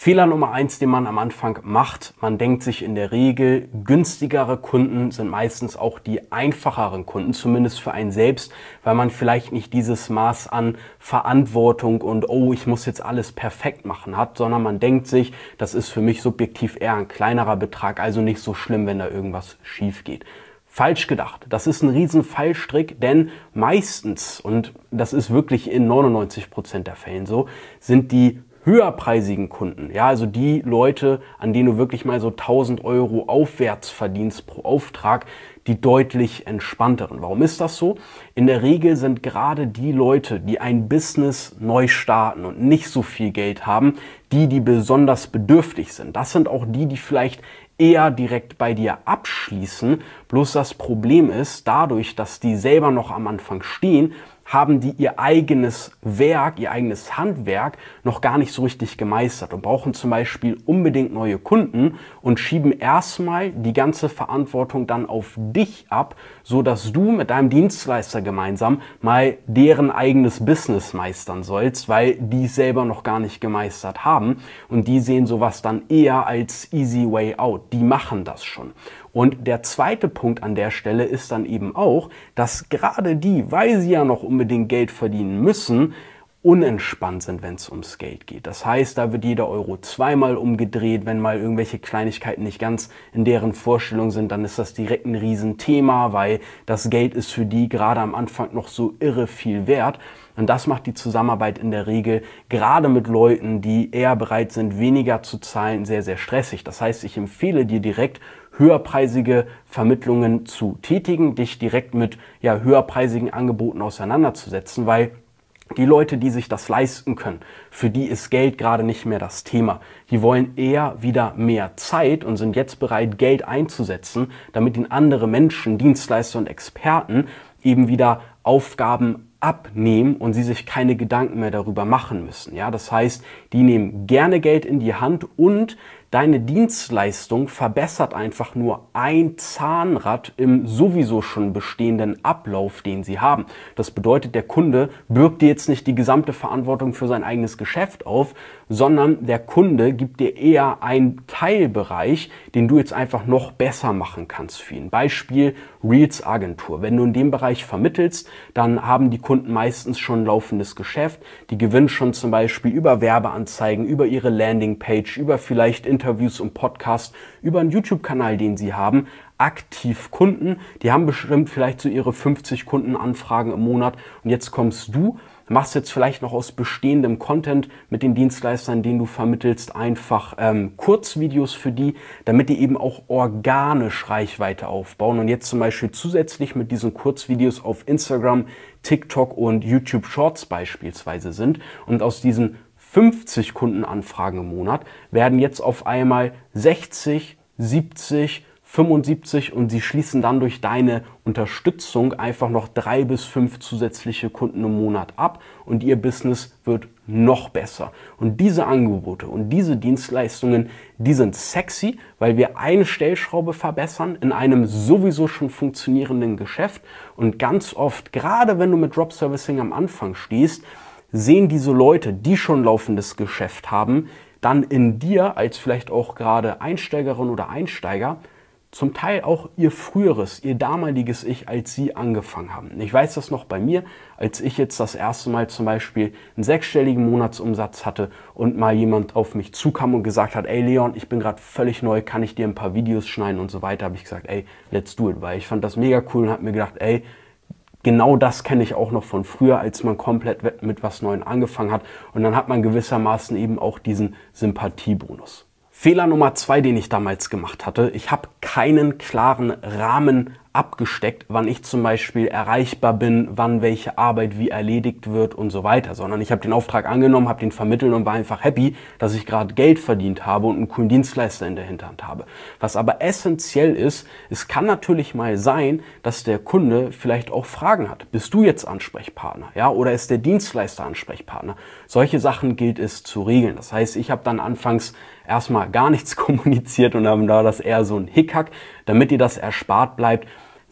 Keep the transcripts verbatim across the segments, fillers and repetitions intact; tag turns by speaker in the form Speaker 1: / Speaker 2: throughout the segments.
Speaker 1: Fehler Nummer eins, den man am Anfang macht: Man denkt sich in der Regel, günstigere Kunden sind meistens auch die einfacheren Kunden, zumindest für einen selbst, weil man vielleicht nicht dieses Maß an Verantwortung und oh, ich muss jetzt alles perfekt machen hat, sondern man denkt sich, das ist für mich subjektiv eher ein kleinerer Betrag, also nicht so schlimm, wenn da irgendwas schief geht. Falsch gedacht. Das ist ein riesen Fallstrick, denn meistens, und das ist wirklich in neunundneunzig Prozent der Fällen so, sind die höherpreisigen Kunden, ja, also die Leute, an denen du wirklich mal so tausend Euro aufwärts verdienst pro Auftrag, die deutlich entspannteren. Warum ist das so? In der Regel sind gerade die Leute, die ein Business neu starten und nicht so viel Geld haben, die, die besonders bedürftig sind. Das sind auch die, die vielleicht eher direkt bei dir abschließen. Bloß das Problem ist, dadurch, dass die selber noch am Anfang stehen, haben die ihr eigenes Werk, ihr eigenes Handwerk noch gar nicht so richtig gemeistert und brauchen zum Beispiel unbedingt neue Kunden und schieben erstmal die ganze Verantwortung dann auf dich ab, so dass du mit deinem Dienstleister gemeinsam mal deren eigenes Business meistern sollst, weil die es selber noch gar nicht gemeistert haben, und die sehen sowas dann eher als easy way out. Die machen das schon. Und der zweite Punkt an der Stelle ist dann eben auch, dass gerade die, weil sie ja noch unbedingt Geld verdienen müssen, unentspannt sind, wenn es ums Geld geht. Das heißt, da wird jeder Euro zweimal umgedreht. Wenn mal irgendwelche Kleinigkeiten nicht ganz in deren Vorstellung sind, dann ist das direkt ein Riesenthema, weil das Geld ist für die gerade am Anfang noch so irre viel wert. Und das macht die Zusammenarbeit in der Regel gerade mit Leuten, die eher bereit sind, weniger zu zahlen, sehr, sehr stressig. Das heißt, ich empfehle dir direkt, höherpreisige Vermittlungen zu tätigen, dich direkt mit ja, höherpreisigen Angeboten auseinanderzusetzen, weil die Leute, die sich das leisten können, für die ist Geld gerade nicht mehr das Thema. Die wollen eher wieder mehr Zeit und sind jetzt bereit, Geld einzusetzen, damit ihnen andere Menschen, Dienstleister und Experten eben wieder Aufgaben abnehmen und sie sich keine Gedanken mehr darüber machen müssen. Ja, das heißt, die nehmen gerne Geld in die Hand und deine Dienstleistung verbessert einfach nur ein Zahnrad im sowieso schon bestehenden Ablauf, den sie haben. Das bedeutet, der Kunde bürgt dir jetzt nicht die gesamte Verantwortung für sein eigenes Geschäft auf, sondern der Kunde gibt dir eher einen Teilbereich, den du jetzt einfach noch besser machen kannst für ihn. Beispiel Reels Agentur. Wenn du in dem Bereich vermittelst, dann haben die Kunden meistens schon ein laufendes Geschäft. Die gewinnen schon zum Beispiel über Werbeanzeigen, über ihre Landingpage, über vielleicht Interviews und Podcasts, über einen YouTube-Kanal, den sie haben, aktiv Kunden. Die haben bestimmt vielleicht so ihre fünfzig Kundenanfragen im Monat. Und jetzt kommst du, machst jetzt vielleicht noch aus bestehendem Content mit den Dienstleistern, den du vermittelst, einfach ähm, Kurzvideos für die, damit die eben auch organisch Reichweite aufbauen und jetzt zum Beispiel zusätzlich mit diesen Kurzvideos auf Instagram, TikTok und YouTube Shorts beispielsweise sind. Und aus diesen fünfzig Kundenanfragen im Monat werden jetzt auf einmal sechzig, siebzig, fünfundsiebzig und sie schließen dann durch deine Unterstützung einfach noch drei bis fünf zusätzliche Kunden im Monat ab und ihr Business wird noch besser. Und diese Angebote und diese Dienstleistungen, die sind sexy, weil wir eine Stellschraube verbessern in einem sowieso schon funktionierenden Geschäft. Und ganz oft, gerade wenn du mit Drop Servicing am Anfang stehst, sehen diese Leute, die schon laufendes Geschäft haben, dann in dir als vielleicht auch gerade Einsteigerin oder Einsteiger zum Teil auch ihr früheres, ihr damaliges Ich, als sie angefangen haben. Ich weiß das noch bei mir, als ich jetzt das erste Mal zum Beispiel einen sechsstelligen Monatsumsatz hatte und mal jemand auf mich zukam und gesagt hat, ey Leon, ich bin gerade völlig neu, kann ich dir ein paar Videos schneiden und so weiter, habe ich gesagt, ey, let's do it, weil ich fand das mega cool und habe mir gedacht, ey, genau das kenne ich auch noch von früher, als man komplett mit was Neuem angefangen hat, und dann hat man gewissermaßen eben auch diesen Sympathiebonus. Fehler Nummer zwei, den ich damals gemacht hatte: Ich habe keinen klaren Rahmen abgesteckt, wann ich zum Beispiel erreichbar bin, wann welche Arbeit wie erledigt wird und so weiter, sondern ich habe den Auftrag angenommen, habe den vermittelt und war einfach happy, dass ich gerade Geld verdient habe und einen coolen Dienstleister in der Hinterhand habe. Was aber essentiell ist, es kann natürlich mal sein, dass der Kunde vielleicht auch Fragen hat. Bist du jetzt Ansprechpartner, ja, oder ist der Dienstleister Ansprechpartner? Solche Sachen gilt es zu regeln. Das heißt, ich habe dann anfangs erstmal gar nichts kommuniziert und dann war das eher so ein Hickhack. Damit dir das erspart bleibt,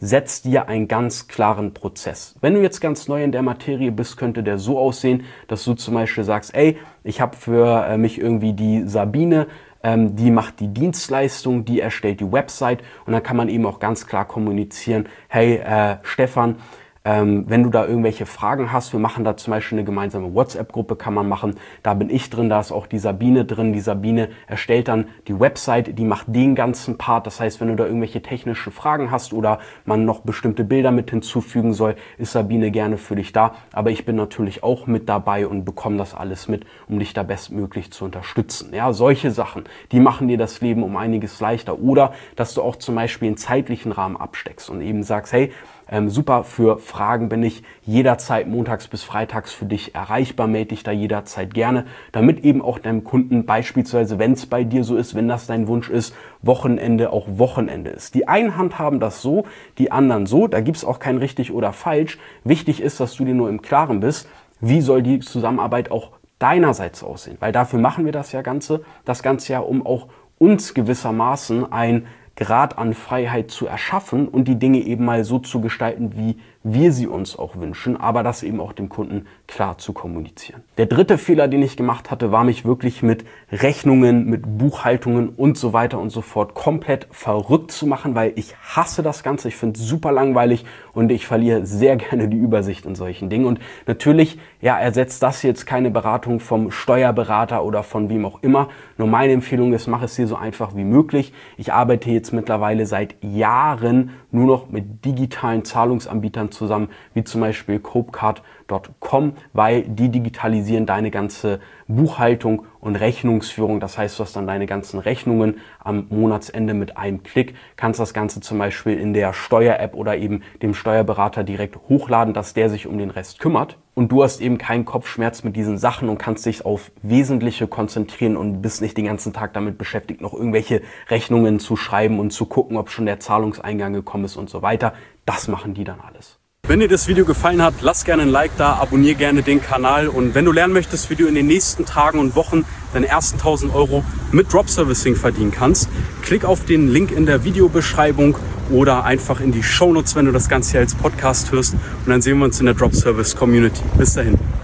Speaker 1: setz dir einen ganz klaren Prozess. Wenn du jetzt ganz neu in der Materie bist, könnte der so aussehen, dass du zum Beispiel sagst, ey, ich habe für äh, mich irgendwie die Sabine, ähm, die macht die Dienstleistung, die erstellt die Website und dann kann man eben auch ganz klar kommunizieren, hey äh, Stefan, Ähm, wenn du da irgendwelche Fragen hast, wir machen da zum Beispiel eine gemeinsame WhatsApp-Gruppe, kann man machen, da bin ich drin, da ist auch die Sabine drin, die Sabine erstellt dann die Website, die macht den ganzen Part, das heißt, wenn du da irgendwelche technische Fragen hast oder man noch bestimmte Bilder mit hinzufügen soll, ist Sabine gerne für dich da, aber ich bin natürlich auch mit dabei und bekomme das alles mit, um dich da bestmöglich zu unterstützen. Ja, solche Sachen, die machen dir das Leben um einiges leichter oder, dass du auch zum Beispiel einen zeitlichen Rahmen absteckst und eben sagst, hey, Ähm, super, für Fragen bin ich jederzeit montags bis freitags für dich erreichbar, melde dich da jederzeit gerne, damit eben auch deinem Kunden beispielsweise, wenn es bei dir so ist, wenn das dein Wunsch ist, Wochenende auch Wochenende ist. Die einen handhaben das so, die anderen so, da gibt es auch kein richtig oder falsch. Wichtig ist, dass du dir nur im Klaren bist, wie soll die Zusammenarbeit auch deinerseits aussehen, weil dafür machen wir das ja Ganze, das Ganze ja, um auch uns gewissermaßen ein Grad an Freiheit zu erschaffen und die Dinge eben mal so zu gestalten, wie wir sie uns auch wünschen, aber das eben auch dem Kunden klar zu kommunizieren. Der dritte Fehler, den ich gemacht hatte, war mich wirklich mit Rechnungen, mit Buchhaltungen und so weiter und so fort komplett verrückt zu machen, weil ich hasse das Ganze, ich finde es super langweilig und ich verliere sehr gerne die Übersicht in solchen Dingen. Und natürlich, ja, ersetzt das jetzt keine Beratung vom Steuerberater oder von wem auch immer. Nur meine Empfehlung ist, mach es dir so einfach wie möglich. Ich arbeite jetzt mittlerweile seit Jahren nur noch mit digitalen Zahlungsanbietern zusammen, wie zum Beispiel Copecard Punkt com, weil die digitalisieren deine ganze Buchhaltung und Rechnungsführung. Das heißt, du hast dann deine ganzen Rechnungen am Monatsende mit einem Klick, kannst das Ganze zum Beispiel in der Steuer-App oder eben dem Steuerberater direkt hochladen, dass der sich um den Rest kümmert. Und du hast eben keinen Kopfschmerz mit diesen Sachen und kannst dich auf Wesentliche konzentrieren und bist nicht den ganzen Tag damit beschäftigt, noch irgendwelche Rechnungen zu schreiben und zu gucken, ob schon der Zahlungseingang gekommen ist und so weiter. Das machen die dann alles. Wenn dir das Video gefallen hat, lass gerne ein Like da, abonniere gerne den Kanal und wenn du lernen möchtest, wie du in den nächsten Tagen und Wochen deine ersten tausend Euro mit Drop Servicing verdienen kannst, klick auf den Link in der Videobeschreibung oder einfach in die Shownotes, wenn du das Ganze hier als Podcast hörst und dann sehen wir uns in der Drop Service Community. Bis dahin.